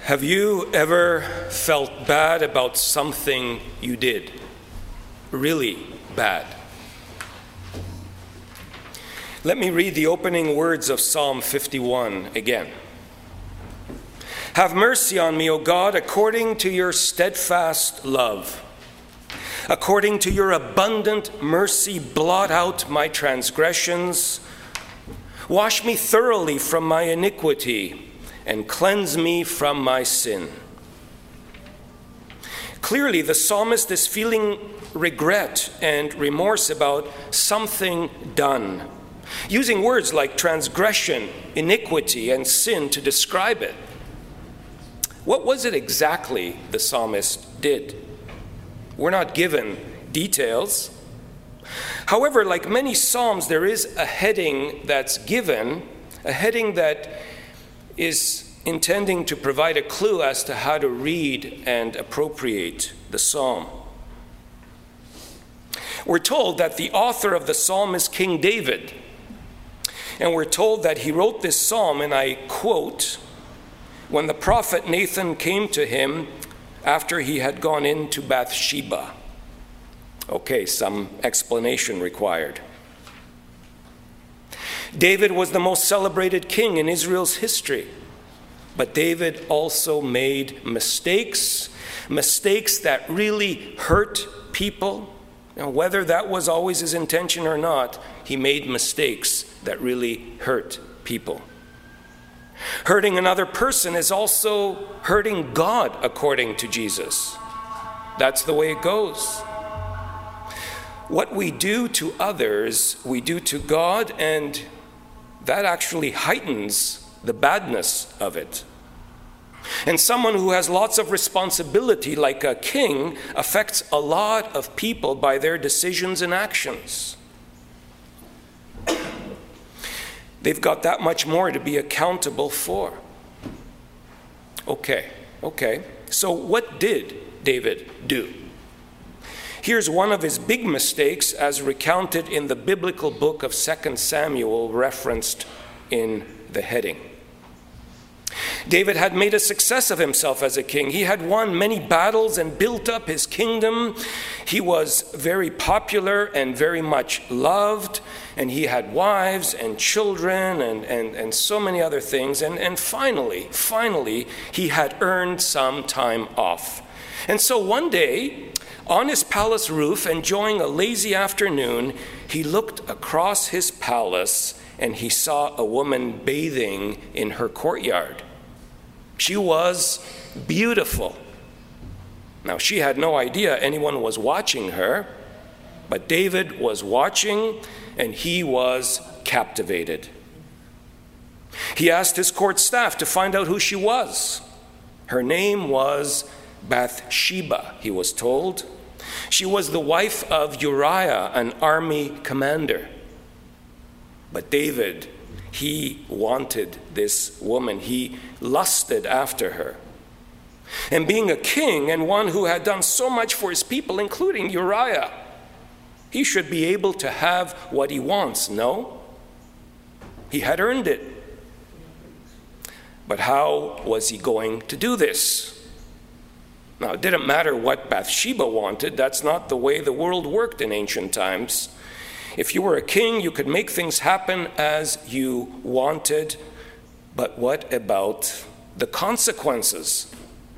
Have you ever felt bad about something you did? Really bad? Let me read the opening words of Psalm 51 again. Have mercy on me, O God, according to your steadfast love. According to your abundant mercy, blot out my transgressions. Wash me thoroughly from my iniquity and cleanse me from my sin. Clearly, the psalmist is feeling regret and remorse about something done, using words like transgression, iniquity, and sin to describe it. What was it exactly the psalmist did? We're not given details. However, like many psalms, there is a heading that's given, a heading that is intending to provide a clue as to how to read and appropriate the psalm. We're told that the author of the psalm is King David, and we're told that he wrote this psalm, and I quote, when the prophet Nathan came to him after he had gone into Bathsheba. Okay, some explanation required. David was the most celebrated king in Israel's history, but David also made mistakes that really hurt people. Now, whether that was always his intention or not, he made mistakes that really hurt people. Hurting another person is also hurting God, according to Jesus. That's the way it goes. What we do to others, we do to God, and that actually heightens the badness of it. And someone who has lots of responsibility, like a king, affects a lot of people by their decisions and actions. They've got that much more to be accountable for. Okay. So what did David do? Here's one of his big mistakes as recounted in the biblical book of 2 Samuel referenced in the heading. David had made a success of himself as a king. He had won many battles and built up his kingdom. He was very popular and very much loved, and he had wives and children and so many other things. And finally, he had earned some time off. And so one day, on his palace roof, enjoying a lazy afternoon, he looked across his palace and he saw a woman bathing in her courtyard. She was beautiful. Now, she had no idea anyone was watching her, but David was watching and he was captivated. He asked his court staff to find out who she was. Her name was Bathsheba, he was told. She was the wife of Uriah, an army commander. But David, he wanted this woman. He lusted after her. And being a king and one who had done so much for his people, including Uriah, he should be able to have what he wants, no? He had earned it. But how was he going to do this? Now, it didn't matter what Bathsheba wanted. That's not the way the world worked in ancient times. If you were a king, you could make things happen as you wanted. But what about the consequences?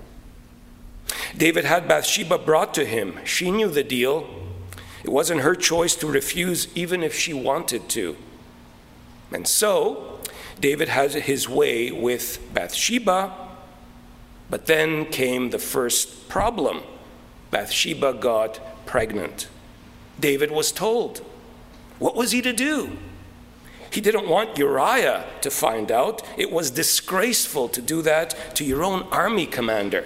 David had Bathsheba brought to him. She knew the deal. It wasn't her choice to refuse, even if she wanted to. And so, David had his way with Bathsheba. But then came the first problem. Bathsheba got pregnant. David was told. What was he to do? He didn't want Uriah to find out. It was disgraceful to do that to your own army commander.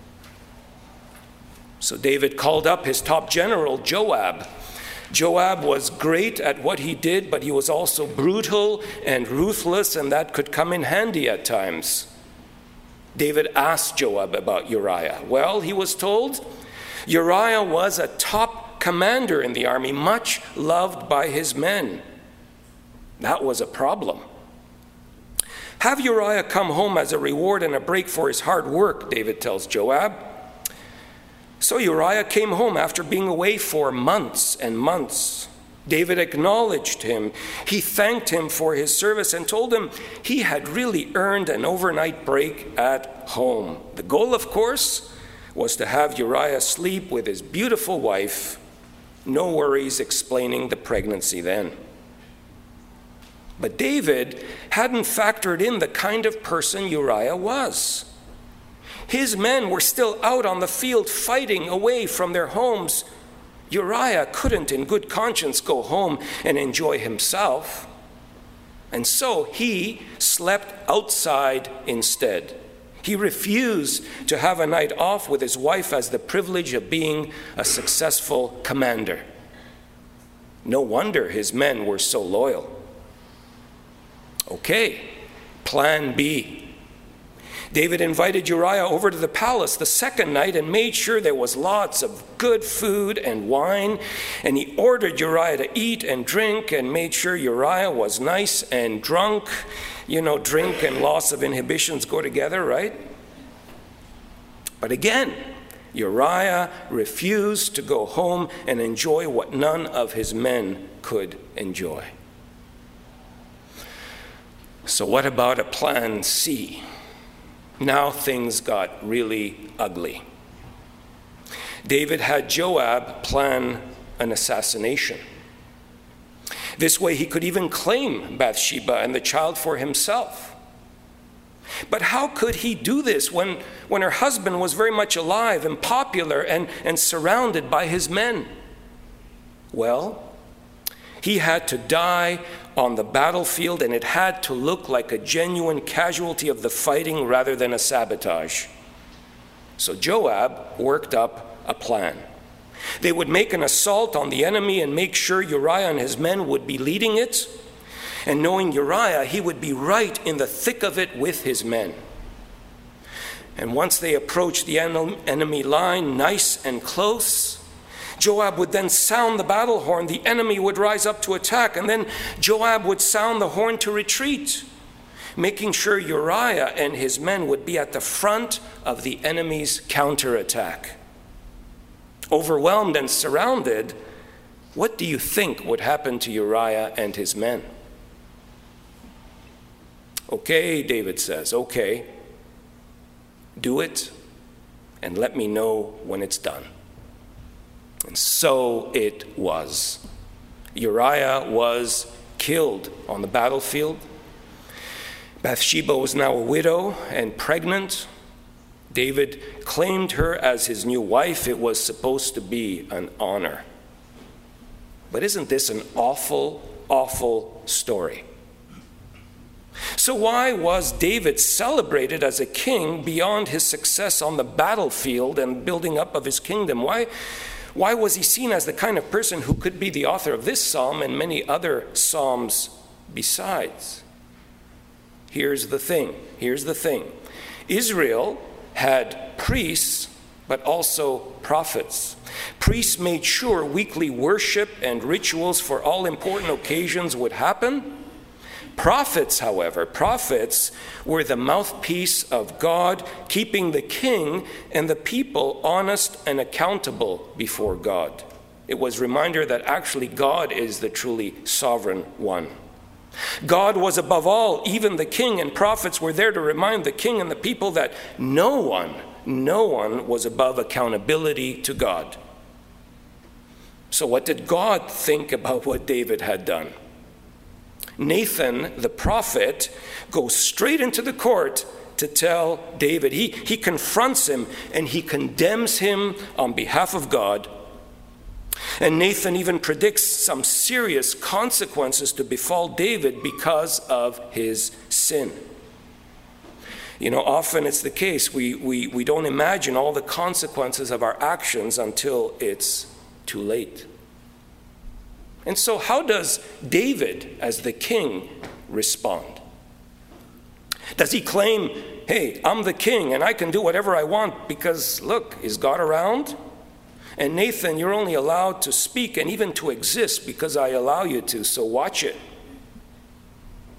So David called up his top general, Joab. Joab was great at what he did, but he was also brutal and ruthless, and that could come in handy at times. David asked Joab about Uriah. Well, he was told Uriah was a top commander in the army, much loved by his men. That was a problem. Have Uriah come home as a reward and a break for his hard work, David tells Joab. So Uriah came home after being away for months and months. David acknowledged him. He thanked him for his service and told him he had really earned an overnight break at home. The goal, of course, was to have Uriah sleep with his beautiful wife. No worries explaining the pregnancy then. But David hadn't factored in the kind of person Uriah was. His men were still out on the field fighting away from their homes. Uriah couldn't in good conscience go home and enjoy himself. And so he slept outside instead. He refused to have a night off with his wife as the privilege of being a successful commander. No wonder his men were so loyal. Okay, plan B. David invited Uriah over to the palace the second night and made sure there was lots of good food and wine. And he ordered Uriah to eat and drink and made sure Uriah was nice and drunk. You know, drink and loss of inhibitions go together, right? But again, Uriah refused to go home and enjoy what none of his men could enjoy. So what about a plan C? Now things got really ugly. David had Joab plan an assassination. This way he could even claim Bathsheba and the child for himself. But how could he do this when her husband was very much alive and popular and surrounded by his men? Well, he had to die on the battlefield, and it had to look like a genuine casualty of the fighting rather than a sabotage. So Joab worked up a plan. They would make an assault on the enemy and make sure Uriah and his men would be leading it. And knowing Uriah, he would be right in the thick of it with his men. And once they approached the enemy line nice and close, Joab would then sound the battle horn. The enemy would rise up to attack, and then Joab would sound the horn to retreat, making sure Uriah and his men would be at the front of the enemy's counterattack. Overwhelmed and surrounded, what do you think would happen to Uriah and his men? Okay, David says, okay, do it and let me know when it's done. And so it was. Uriah was killed on the battlefield. Bathsheba was now a widow and pregnant. David claimed her as his new wife. It was supposed to be an honor. But isn't this an awful, awful story? So why was David celebrated as a king beyond his success on the battlefield and building up of his kingdom? Why was he seen as the kind of person who could be the author of this psalm and many other psalms besides? Here's the thing. Israel had priests, but also prophets. Priests made sure weekly worship and rituals for all important occasions would happen. Prophets, however, were the mouthpiece of God, keeping the king and the people honest and accountable before God. It was a reminder that actually God is the truly sovereign one. God was above all. Even the king and prophets were there to remind the king and the people that no one was above accountability to God. So what did God think about what David had done? Nathan, the prophet, goes straight into the court to tell David. He confronts him and he condemns him on behalf of God. And Nathan even predicts some serious consequences to befall David because of his sin. You know, often it's the case. We don't imagine all the consequences of our actions until it's too late. And so how does David, as the king, respond? Does he claim, hey, I'm the king and I can do whatever I want because, look, is God around? And Nathan, you're only allowed to speak and even to exist because I allow you to, so watch it.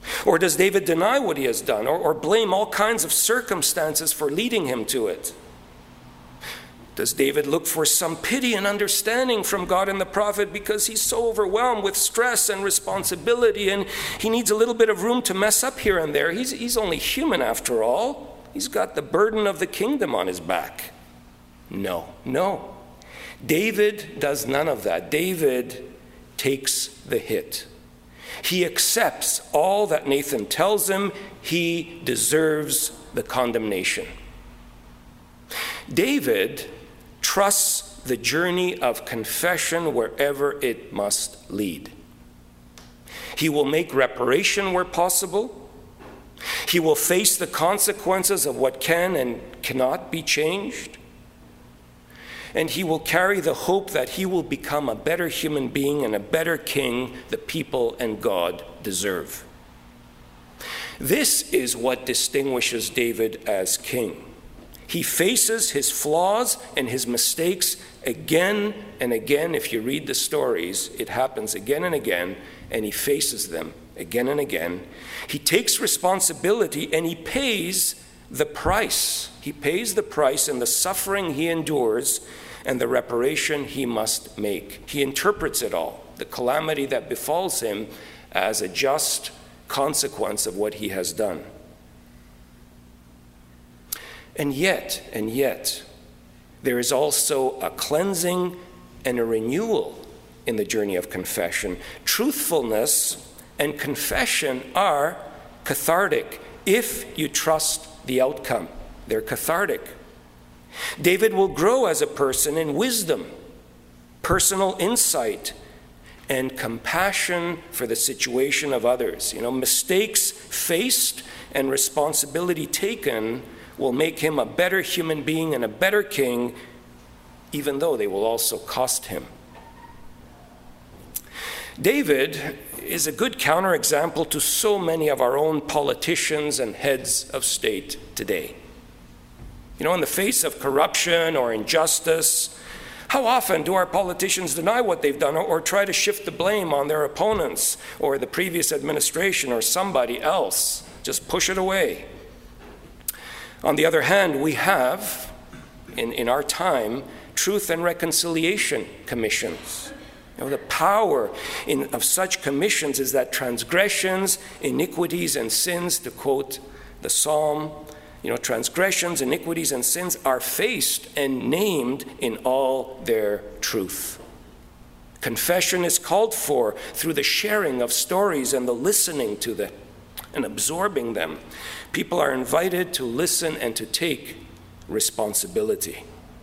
Or does David deny what he has done, or blame all kinds of circumstances for leading him to it? Does David look for some pity and understanding from God and the prophet because he's so overwhelmed with stress and responsibility and he needs a little bit of room to mess up here and there? He's only human after all. He's got the burden of the kingdom on his back. No. David does none of that. David takes the hit. He accepts all that Nathan tells him. He deserves the condemnation. David trusts the journey of confession wherever it must lead. He will make reparation where possible. He will face the consequences of what can and cannot be changed. And he will carry the hope that he will become a better human being and a better king the people and God deserve. This is what distinguishes David as king. He faces his flaws and his mistakes again and again. If you read the stories, it happens again and again, and he faces them again and again. He takes responsibility and he pays the price. He pays the price in the suffering he endures and the reparation he must make. He interprets it all, the calamity that befalls him, as a just consequence of what he has done. And yet, there is also a cleansing and a renewal in the journey of confession. Truthfulness and confession are cathartic if you trust the outcome. They're cathartic. David will grow as a person in wisdom, personal insight, and compassion for the situation of others. Mistakes faced and responsibility taken will make him a better human being and a better king, even though they will also cost him. David is a good counterexample to so many of our own politicians and heads of state today. In the face of corruption or injustice, how often do our politicians deny what they've done or try to shift the blame on their opponents or the previous administration or somebody else? Just push it away. On the other hand, we have, in our time, truth and reconciliation commissions. The power of such commissions is that transgressions, iniquities, and sins, to quote the psalm, transgressions, iniquities, and sins are faced and named in all their truth. Confession is called for through the sharing of stories and the listening to them and absorbing them. People are invited to listen and to take responsibility.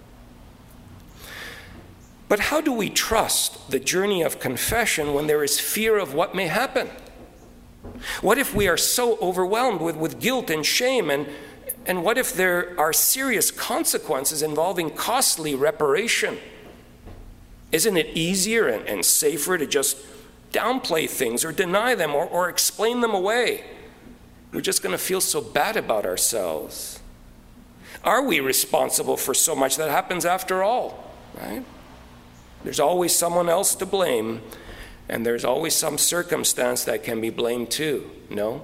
But how do we trust the journey of confession when there is fear of what may happen? What if we are so overwhelmed with guilt and shame, and what if there are serious consequences involving costly reparation? Isn't it easier and safer to just downplay things or deny them or explain them away? We're just going to feel so bad about ourselves. Are we responsible for so much that happens after all? Right? There's always someone else to blame, and there's always some circumstance that can be blamed too. No?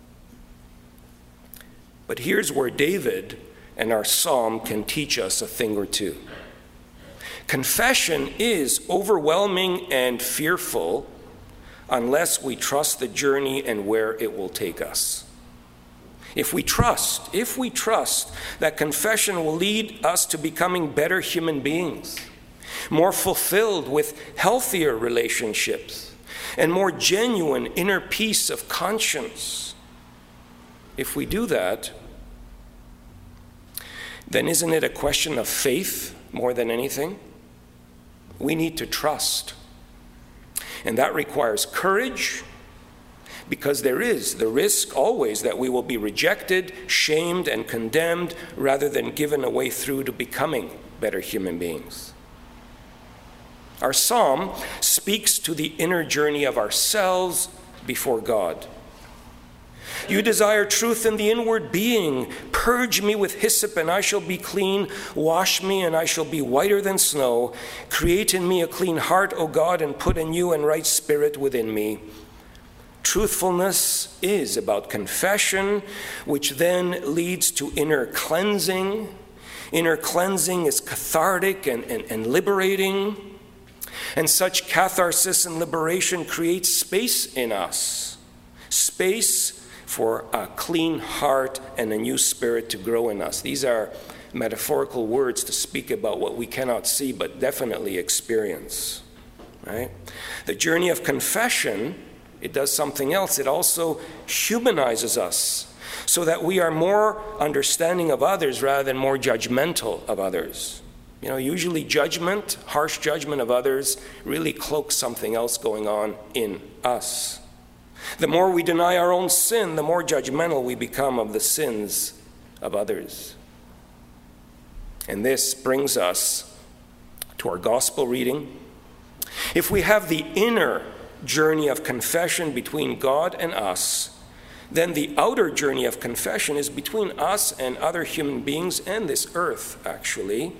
But here's where David and our psalm can teach us a thing or two. Confession is overwhelming and fearful unless we trust the journey and where it will take us. If we trust that confession will lead us to becoming better human beings, more fulfilled with healthier relationships, and more genuine inner peace of conscience, if we do that, then isn't it a question of faith more than anything? We need to trust. And that requires courage, because there is the risk always that we will be rejected, shamed, and condemned rather than given a way through to becoming better human beings. Our psalm speaks to the inner journey of ourselves before God. You desire truth in the inward being. Purge me with hyssop, and I shall be clean. Wash me, and I shall be whiter than snow. Create in me a clean heart, O God, and put a new and right spirit within me. Truthfulness is about confession, which then leads to inner cleansing. Inner cleansing is cathartic and liberating. And such catharsis and liberation creates space in us. Space for a clean heart and a new spirit to grow in us. These are metaphorical words to speak about what we cannot see but definitely experience. Right? The journey of confession, it does something else. It also humanizes us so that we are more understanding of others rather than more judgmental of others. Usually judgment, harsh judgment of others, really cloaks something else going on in us. The more we deny our own sin, the more judgmental we become of the sins of others. And this brings us to our gospel reading. If we have the inner journey of confession between God and us, then the outer journey of confession is between us and other human beings and this earth, actually.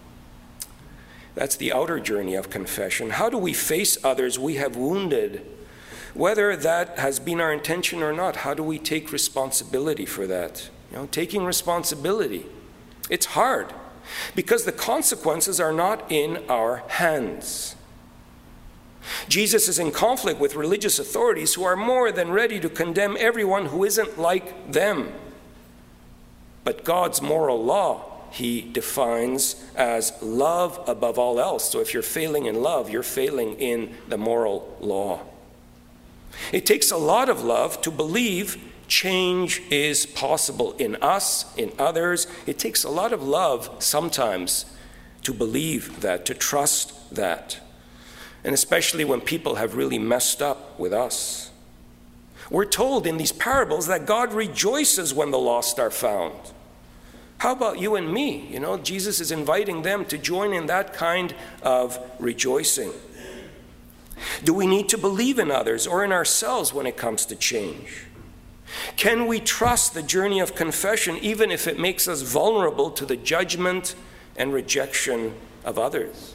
That's the outer journey of confession. How do we face others we have wounded? Whether that has been our intention or not, how do we take responsibility for that? Taking responsibility. It's hard because the consequences are not in our hands. Jesus is in conflict with religious authorities who are more than ready to condemn everyone who isn't like them. But God's moral law, he defines as love above all else. So if you're failing in love, you're failing in the moral law. It takes a lot of love to believe change is possible in us, in others. It takes a lot of love sometimes to believe that, to trust that. And especially when people have really messed up with us. We're told in these parables that God rejoices when the lost are found. How about you and me? Jesus is inviting them to join in that kind of rejoicing. Do we need to believe in others or in ourselves when it comes to change? Can we trust the journey of confession even if it makes us vulnerable to the judgment and rejection of others?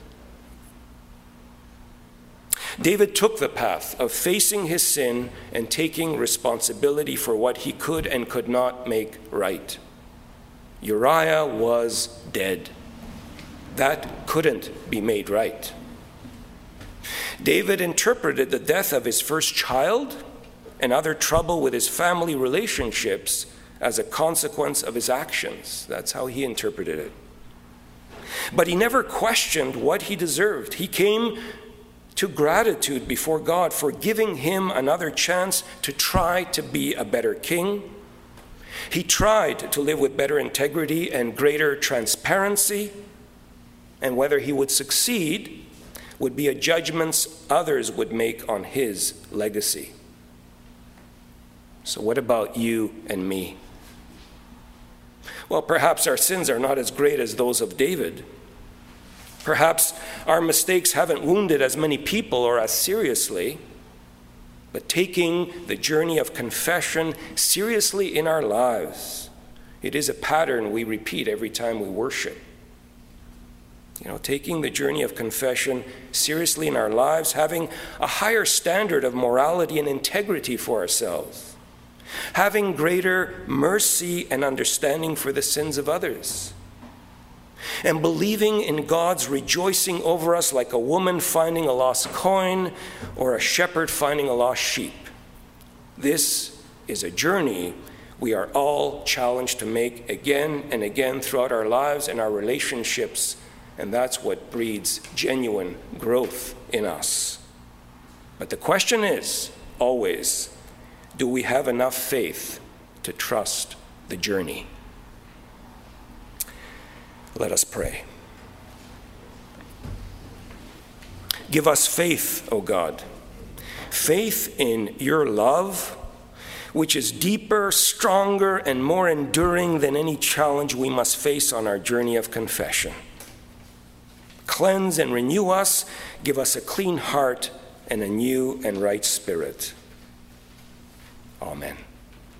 David took the path of facing his sin and taking responsibility for what he could and could not make right. Uriah was dead. That couldn't be made right. David interpreted the death of his first child and other trouble with his family relationships as a consequence of his actions. That's how he interpreted it. But he never questioned what he deserved. He came to gratitude before God for giving him another chance to try to be a better king. He tried to live with better integrity and greater transparency, and whether he would succeed would be a judgment others would make on his legacy. So what about you and me? Well, perhaps our sins are not as great as those of David. Perhaps our mistakes haven't wounded as many people or as seriously, but taking the journey of confession seriously in our lives, it is a pattern we repeat every time we worship. Taking the journey of confession seriously in our lives, having a higher standard of morality and integrity for ourselves, having greater mercy and understanding for the sins of others, and believing in God's rejoicing over us like a woman finding a lost coin or a shepherd finding a lost sheep. This is a journey we are all challenged to make again and again throughout our lives and our relationships, and that's what breeds genuine growth in us. But the question is always, do we have enough faith to trust the journey? Let us pray. Give us faith, O God, faith in your love, which is deeper, stronger, and more enduring than any challenge we must face on our journey of confession. Cleanse and renew us, give us a clean heart and a new and right spirit. Amen.